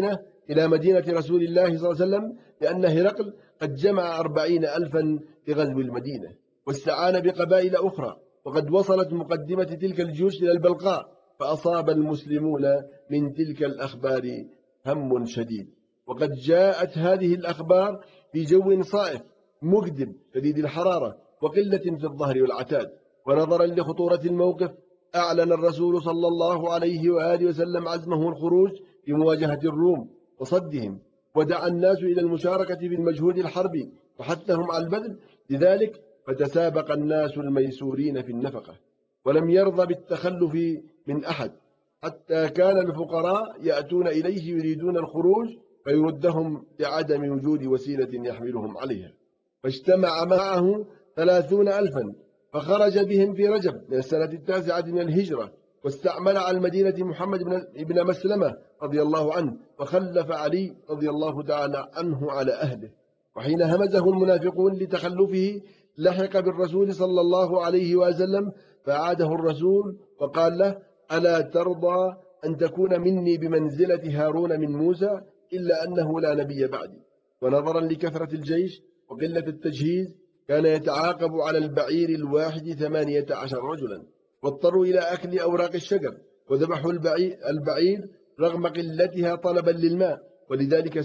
إلى مدينة رسول الله صلى الله عليه وسلم لأن هرقل قد جمع 40,000 لغزو المدينة، واستعان بقبائل أخرى، وقد وصلت مقدمة تلك الجيوش إلى البلقاء، فأصاب المسلمون من تلك الأخبار هم شديد. وقد جاءت هذه الأخبار في جو صائف مجدب شديد الحرارة وقلة في الظهر والعتاد، ونظرا لخطورة الموقف أعلن الرسول صلى الله عليه وآله وسلم عزمه الخروج لمواجهة الروم وصدهم، ودعا الناس إلى المشاركة في المجهود الحربي وحثهم على البذل. لذلك فتسابق الناس الميسورين في النفقة، ولم يرضى بالتخلف من أحد، حتى كان الفقراء يأتون إليه يريدون الخروج فيردهم لعدم وجود وسيلة يحملهم عليها، فاجتمع معه 30,000 فخرج بهم في رجب من السنة 9 من الهجرة، واستعمل على المدينة محمد بن مسلمة رضي الله عنه، وخلف علي رضي الله تعالى عنه على أهله. وحين همزه المنافقون لتخلفه لحق بالرسول صلى الله عليه وسلم، فعاده الرسول وقال له: ألا ترضى أن تكون مني بمنزلة هارون من موسى، إلا أنه لا نبي بعدي. ونظرا لكثرة الجيش وقلة التجهيز كان يتعاقب على البعير الواحد 18 رجلا، واضطروا إلى أكل أوراق الشجر، وذبحوا البعير رغم قلتها طلبا للماء، ولذلك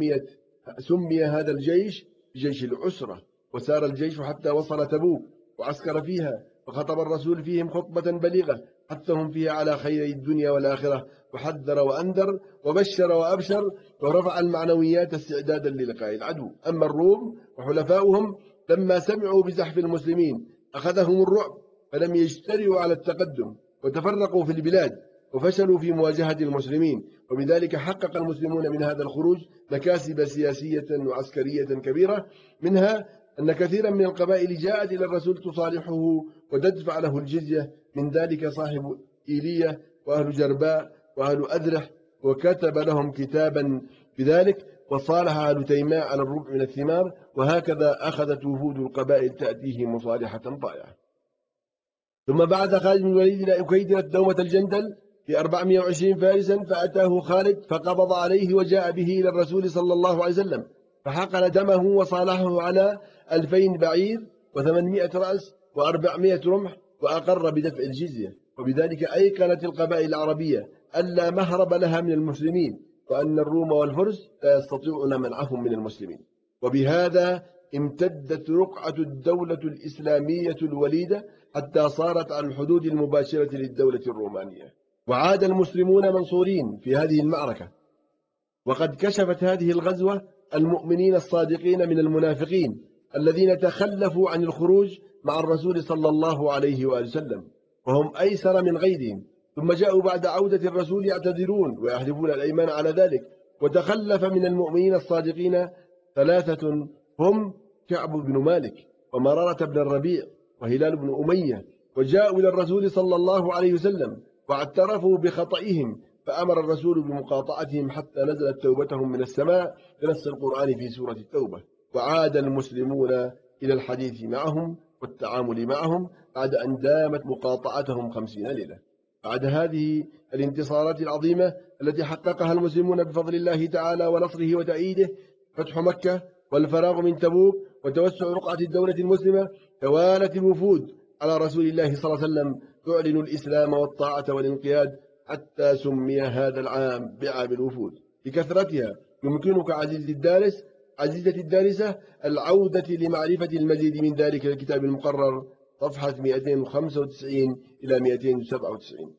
سمي هذا الجيش بجيش العسرة. وسار الجيش حتى وصل تبوك وعسكر فيها، وخطب الرسول فيهم خطبة بليغة حثهم فيها على خير الدنيا والآخرة، وحذر وأنذر وبشر وأبشر، ورفع المعنويات استعدادا للقاء العدو. أما الروم وحلفاؤهم لما سمعوا بزحف المسلمين أخذهم الرعب، فلم يجترئوا على التقدم، وتفرقوا في البلاد وفشلوا في مواجهة المسلمين. وبذلك حقق المسلمون من هذا الخروج مكاسب سياسية وعسكرية كبيرة، منها أن كثيرا من القبائل جاءت إلى الرسول تصالحه وتدفع له الجزية، من ذلك صاحب إيلية وأهل جرباء وأهل أذرح، وكتب لهم كتابا بذلك، وصالح أهل تيماء على الربع من الثمار. وهكذا أخذت وفود القبائل تأتيه مصالحة طائعة. ثم بعث خالد بن الوليد إلى أكيدرة دومة الجندل في 420 فارسا، فأتاه خالد فقبض عليه وجاء به إلى الرسول صلى الله عليه وسلم، فحقن دمه وصالحه على 2000 بعير و800 رأس و400 رمح، وأقر بدفع الجزية. وبذلك أيقنت القبائل العربية ألا مهرب لها من المسلمين، وأن الروم والفرس لا يستطيعون منعهم من المسلمين. وبهذا امتدت رقعة الدولة الإسلامية الوليدة حتى صارت على الحدود المباشرة للدولة الرومانية، وعاد المسلمون منصورين في هذه المعركة. وقد كشفت هذه الغزوة المؤمنين الصادقين من المنافقين الذين تخلفوا عن الخروج مع الرسول صلى الله عليه وآله وسلم، وهم أيسر من غيرهم، ثم جاءوا بعد عودة الرسول يعتذرون ويحلفون الأيمان على ذلك. وتخلف من المؤمنين الصادقين ثلاثة هم كعب بن مالك ومرارة بن الربيع وهلال بن أمية، وجاءوا إلى الرسول صلى الله عليه وسلم واعترفوا بخطئهم، فأمر الرسول بمقاطعتهم حتى نزلت توبتهم من السماء بنص القرآن في سورة التوبة. وعاد المسلمون إلى الحديث معهم والتعامل معهم بعد أن دامت مقاطعتهم 50 ليلة. بعد هذه الانتصارات العظيمة التي حققها المسلمون بفضل الله تعالى ونصره وتأييده، فتح مكة والفراغ من تبوك وتوسع رقعة الدولة المسلمة، توالت الوفود على رسول الله صلى الله عليه وسلم تعلن الإسلام والطاعة والانقياد، حتى سمي هذا العام بعام الوفود بكثرتها. يمكنك عزيزتي الدارسة العودة لمعرفة المزيد من ذلك الكتاب المقرر، صفحة 295 إلى 297.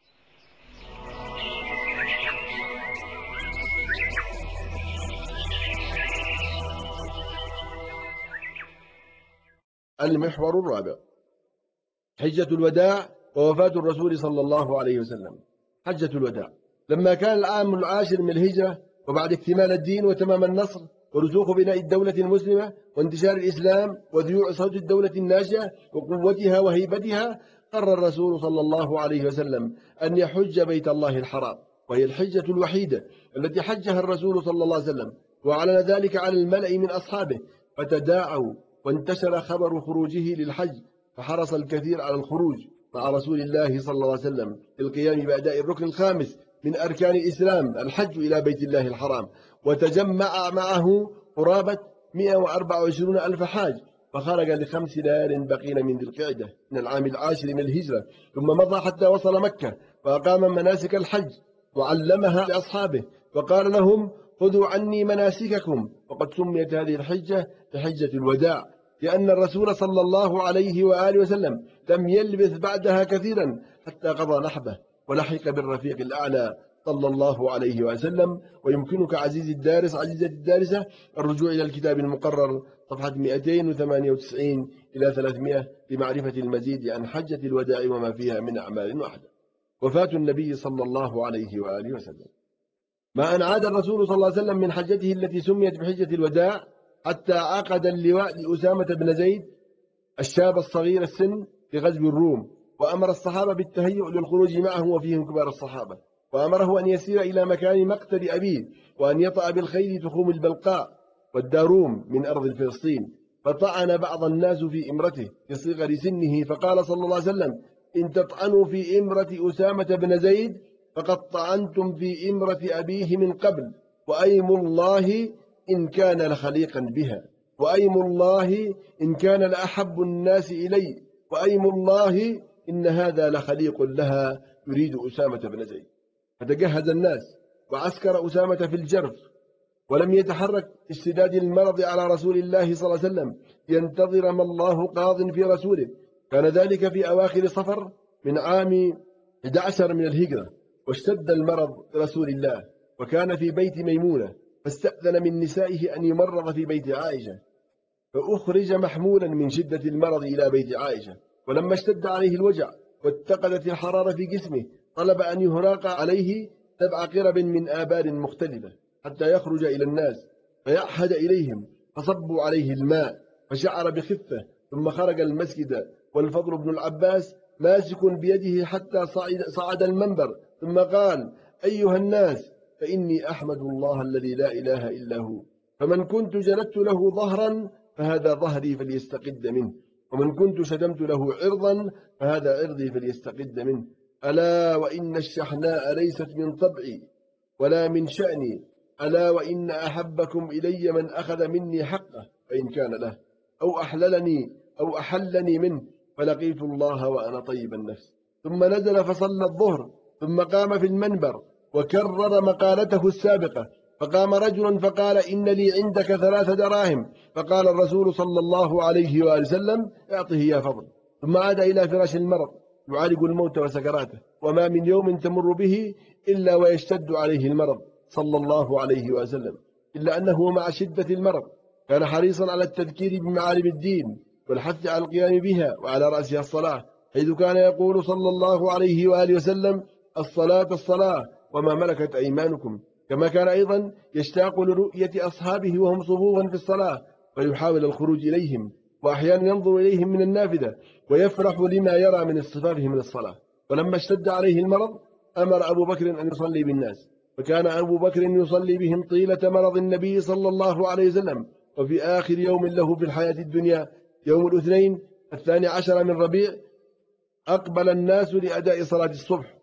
المحور الرابع: حجة الوداع ووفاة الرسول صلى الله عليه وسلم. حجة الوداع لما كان العام العاشر من الهجرة، وبعد اكتمال الدين وتمام النصر ورسوخ بناء الدولة المسلمة وانتشار الإسلام وذيوع صوت الدولة الناشئة وقوتها وهيبتها، قرر الرسول صلى الله عليه وسلم أن يحج بيت الله الحرام، وهي الحجة الوحيدة التي حجها الرسول صلى الله عليه وسلم، وأعلن ذلك على الملأ من أصحابه، فتداعوا وانتشر خبر خروجه للحج، فحرص الكثير على الخروج مع رسول الله صلى الله عليه وسلم للقيام بأداء الركن الخامس من أركان الإسلام، الحج إلى بيت الله الحرام. وتجمع معه قرابة 124 ألف حاج، فخرج ل5 ليال بقين من ذي القعدة من العام العاشر من الهجرة، ثم مضى حتى وصل مكة فأقام مناسك الحج وعلمها لأصحابه، وقال لهم: خذوا عني مناسككم. وقد سميت هذه الحجة بحجة الوداع، لأن الرسول صلى الله عليه وآله وسلم لم يلبث بعدها كثيرا حتى قضى نحبه ولحق بالرفيق الأعلى صلى الله عليه وسلم. ويمكنك عزيزتي الدارسة الرجوع إلى الكتاب المقرر صفحة 298 إلى 300 لمعرفة المزيد عن حجة الوداع وما فيها من أعمال وحده. وفاة النبي صلى الله عليه وآله وسلم. ما أن عاد الرسول صلى الله عليه وسلم من حجته التي سميت بحجة الوداع حتى عقد اللواء لأسامة بن زيد الشاب الصغير السن لغزو الروم، وأمر الصحابة بالتهيؤ للخروج معه وفيهم كبار الصحابة، وأمره أن يسير إلى مكان مقتل أبيه وأن يطأ بالخيل تخوم البلقاء والداروم من أرض فلسطين. فطعن بعض الناس في إمرته لصغر سنه، فقال صلى الله عليه وسلم: إن تطعنوا في إمرة أسامة بن زيد فقد طعنتم في إمرة أبيه من قبل، وأيم الله إن كان لخليقا بها، وأيم الله إن كان لأحب الناس إلي، وأيم الله إن هذا لخليق لها يريد أسامة بن زيد. فتجهز الناس وعسكر أسامة في الجرف، ولم يتحرك اشتداد المرض على رسول الله صلى الله عليه وسلم ينتظر ما الله قاض في رسوله. كان ذلك في أواخر صفر من عام 11 من الهجرة، واشتد المرض رسول الله وكان في بيت ميمونة، فاستأذن من نسائه أن يمرض في بيت عائشة، فأخرج محمولا من شدة المرض إلى بيت عائشة. ولما اشتد عليه الوجع واتقدت الحرارة في جسمه طلب أن يهراق عليه 7 قرب من آبار مختلفة حتى يخرج إلى الناس، فيعهد إليهم، فصبوا عليه الماء فشعر بخفة، ثم خرج المسجد والفضل بن العباس ماسك بيده حتى صعد المنبر، ثم قال: أيها الناس، فإني أحمد الله الذي لا إله إلا هو، فمن كنت جلدت له ظهرا فهذا ظهري فليستقد منه، ومن كنت شتمت له عرضا فهذا عرضي فليستقد منه. ألا وإن الشحناء ليست من طبعي ولا من شأني، ألا وإن أحبكم إلي من أخذ مني حقه فإن كان له، أو أحلني منه، فلقيت الله وأنا طيب النفس. ثم نزل فصلى الظهر، ثم قام في المنبر وكرر مقالته السابقة، فقام رجل فقال: إن لي عندك 3 دراهم. فقال الرسول صلى الله عليه وآله وسلم: اعطه يا فضل. ثم عاد إلى فراش المرض يعالج الموت وسكراته، وما من يوم تمر به إلا ويشتد عليه المرض صلى الله عليه وسلم. إلا أنه مع شدة المرض كان حريصا على التذكير بمعالم الدين والحث على القيام بها، وعلى رأسها الصلاة، حيث كان يقول صلى الله عليه وآله وسلم: الصلاة الصلاة وما ملكت أيمانكم. كما كان أيضا يشتاق لرؤية أصحابه وهم صفوفا في الصلاة، فيحاول الخروج إليهم، وأحيانا ينظر إليهم من النافذة ويفرح لما يرى من اصطفافهم من الصلاة. ولما اشتد عليه المرض أمر أبو بكر أن يصلي بالناس، فكان أبو بكر يصلي بهم طيلة مرض النبي صلى الله عليه وسلم. وفي آخر يوم له في الحياة الدنيا يوم الاثنين 12 من ربيع أقبل الناس لأداء صلاة الصبح.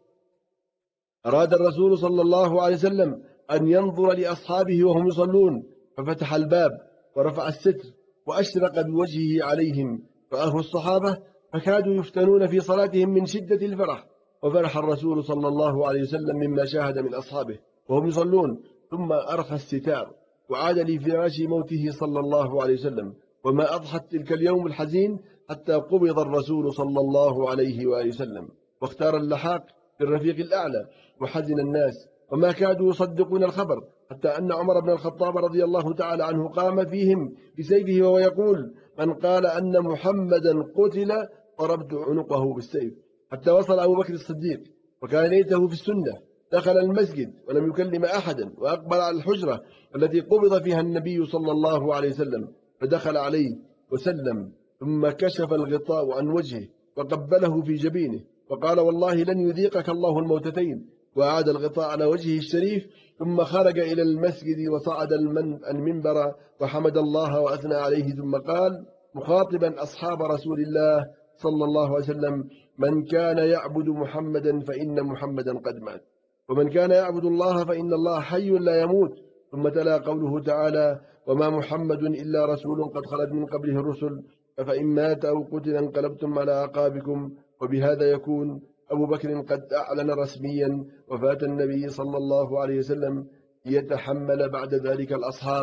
أراد الرسول صلى الله عليه وسلم أن ينظر لأصحابه وهم يصلون، ففتح الباب ورفع الستر وأشرق بوجهه عليهم، رآه الصحابة فكادوا يفتنون في صلاتهم من شدة الفرح. وفرح الرسول صلى الله عليه وسلم مما شاهد من أصحابه وهم يصلون، ثم أرخى الستار وعاد لفراش موته صلى الله عليه وسلم. وما أضحت تلك اليوم الحزين حتى قبض الرسول صلى الله عليه وآله وسلم، واختار اللحاق في الرفيق الأعلى. وحزن الناس وما كادوا يصدقون الخبر، حتى أن عمر بن الخطاب رضي الله تعالى عنه قام فيهم بسيفه وهو يقول: من قال أن محمدا قتل ضربت عنقه بالسيف. حتى وصل أبو بكر الصديق وكان ليته في السنة دخل المسجد ولم يكلم أحدا، وأقبل على الحجرة التي قبض فيها النبي صلى الله عليه وسلم، فدخل عليه وسلم، ثم كشف الغطاء عن وجهه وقبله في جبينه وقال: والله لن يذيقك الله الموتتين. وأعاد الغطاء على وجهه الشريف، ثم خرج إلى المسجد وصعد المنبر وحمد الله وأثنى عليه، ثم قال مخاطبا أصحاب رسول الله صلى الله عليه وسلم: من كان يعبد محمدا فإن محمدا قد مات، ومن كان يعبد الله فإن الله حي لا يموت. ثم تلا قوله تعالى: وما محمد إلا رسول قد خلت من قبله الرسل أفإن مات أو قتل انقلبتم على أعقابكم. وبهذا يكون أبو بكر قد أعلن رسميا وفاة النبي صلى الله عليه وسلم، ليتحمل بعد ذلك الأصحاب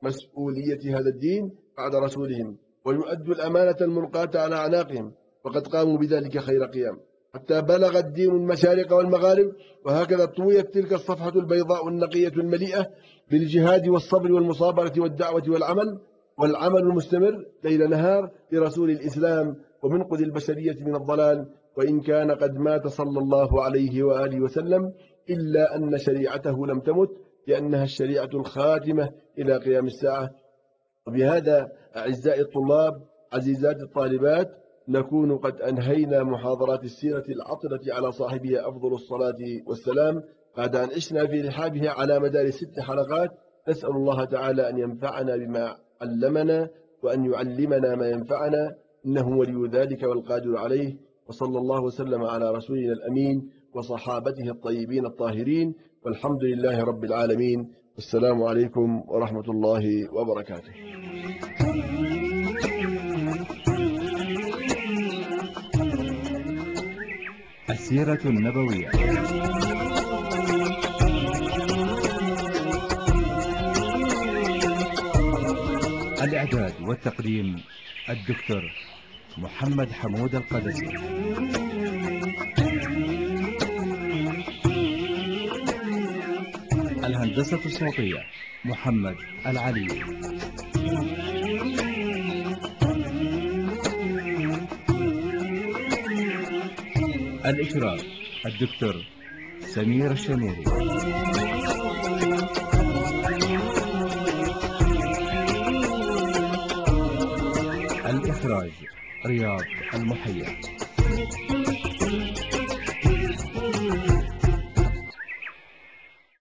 مسؤولية هذا الدين بعد رسولهم، ويؤدوا الأمانة الملقاة على أعناقهم، وقد قاموا بذلك خير قيام، حتى بلغ الدين المشارق والمغارب. وهكذا طويت تلك الصفحة البيضاء النقية المليئة بالجهاد والصبر والمصابرة والدعوة والعمل المستمر ليل نهار لرسول الإسلام ومنقذ البشرية من الضلال. وإن كان قد مات صلى الله عليه وآله وسلم، إلا أن شريعته لم تمت، لأنها الشريعة الخاتمة إلى قيام الساعة. وبهذا أعزائي الطلاب عزيزات الطالبات، نكون قد أنهينا محاضرات السيرة العطرة على صاحبها أفضل الصلاة والسلام، بعد أن عشنا في رحابها على مدار 6 حلقات. نسأل الله تعالى أن ينفعنا بما علمنا، وأن يعلمنا ما ينفعنا، إنه ولي ذلك والقادر عليه. وصلى الله وسلم على رسولنا الأمين وصحابته الطيبين الطاهرين، والحمد لله رب العالمين. السلام عليكم ورحمة الله وبركاته. السيرة النبوية. الإعداد والتقديم الدكتور محمد حمود القدسي. الهندسة الصوتية محمد العلي. الإشراف الدكتور سمير الشنيري. الإخراج رياض المحيا.